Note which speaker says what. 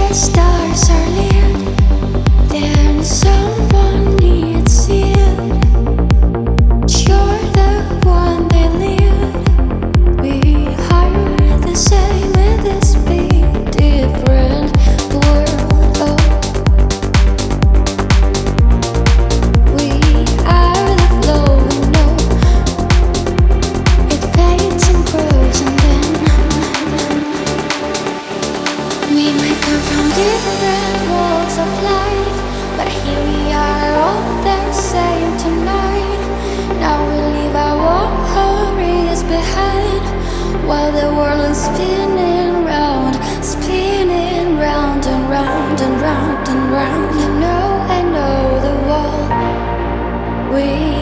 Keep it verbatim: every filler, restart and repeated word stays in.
Speaker 1: stars are lit, then someone needs it. You're the one they lead. We are the same with this big different world. Oh, we are the flow. We know it fades and grows, and then we might come from different walks of life, but here we are all the same tonight. Now we leave our worries behind, while the world is spinning round, spinning round and round and round and round. You know, I know the wall. We